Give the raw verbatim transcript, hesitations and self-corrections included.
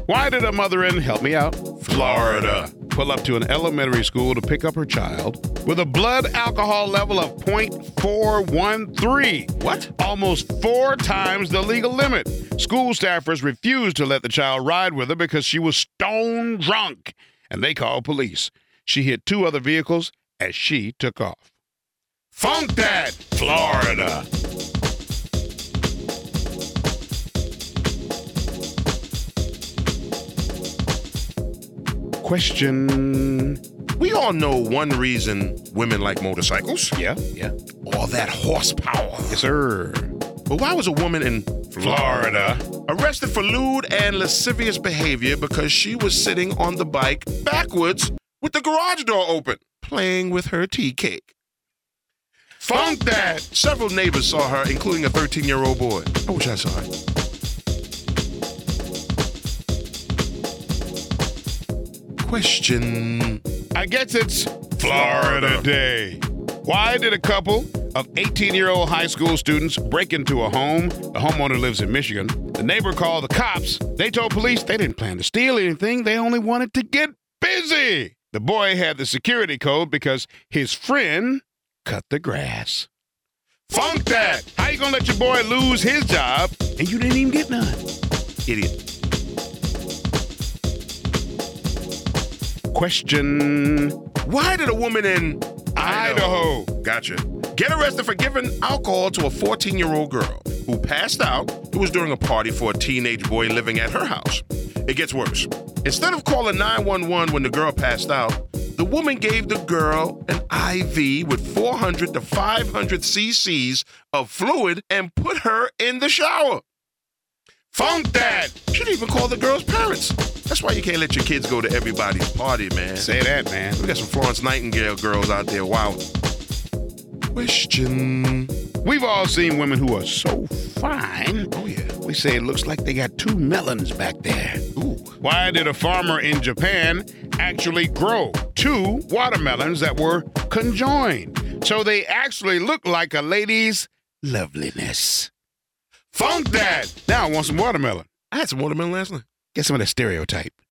Why did a mother in, help me out, Florida, pull up to an elementary school to pick up her child with a blood alcohol level of point four one three? What? Almost four times the legal limit. School staffers refused to let the child ride with her because she was stone drunk, and they called police. She hit two other vehicles as she took off. Funk that, Florida. Question. We all know one reason women like motorcycles. Yeah, yeah. All that horsepower. Yes, sir. But why was a woman in Florida arrested for lewd and lascivious behavior because she was sitting on the bike backwards with the garage door open, playing with her tea cake? Funk that. Several neighbors saw her, including a thirteen-year-old boy. I wish I saw it. Question. I guess it's Florida Day. Why did a couple of eighteen-year-old high school students break into a home? The homeowner lives in Michigan. The neighbor called the cops. They told police they didn't plan to steal anything. They only wanted to get busy. The boy had the security code because his friend cut the grass. Funk that. How you gonna let your boy lose his job and you didn't even get none? Idiot. Question. Why did a woman in Idaho. Gotcha. Get arrested for giving alcohol to a fourteen-year-old girl who passed out. It was during a party for a teenage boy living at her house. It gets worse. Instead of calling nine one one when the girl passed out, the woman gave the girl an I V with four hundred to five hundred cc's of fluid and put her in the shower. Funk that. She didn't even call the girl's parents. That's why you can't let your kids go to everybody's party, man. Say that, man. We got some Florence Nightingale girls out there. Wow. Question. We've all seen women who are so fine. Oh, yeah. We say it looks like they got two melons back there. Ooh. Why did a farmer in Japan actually grow two watermelons that were conjoined? So they actually look like a lady's loveliness. Funk that. Now I want some watermelon. I had some watermelon last night. Get some of that stereotype.